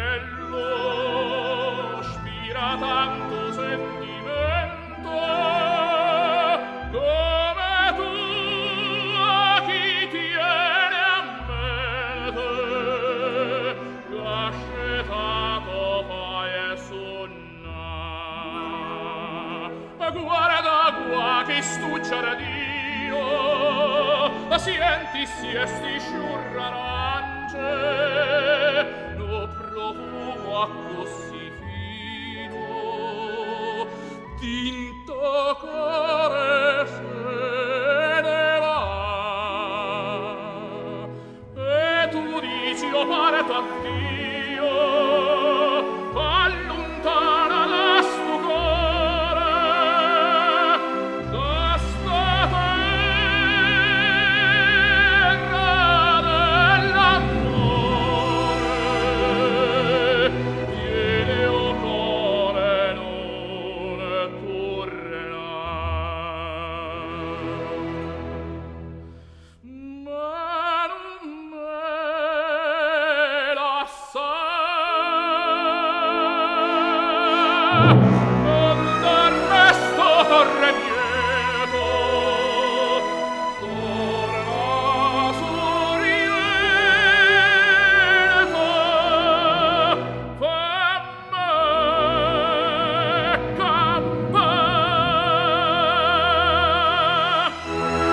bello, spira tanto sentimento, come tu a chi tiene a mente, cascetato fai e sonna. Guarda qua che stu giardino, sienti siesti sciurrarance, no profumo a così fino, tinto core se ne va. E tu dici, oh parto a Dio, allontana da stu core, da sta terra dell'amore. Viene, o core, non tornerà. Ma non me la sa, non d'Ernesto Torrenieto, torna sorridente, fammi campare.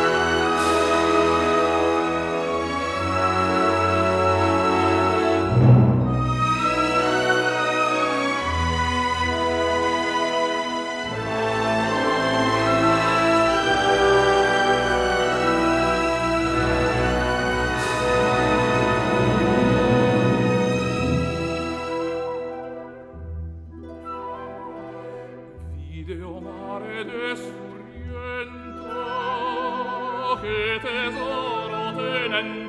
Video mare desuriento, che tesoro tenendo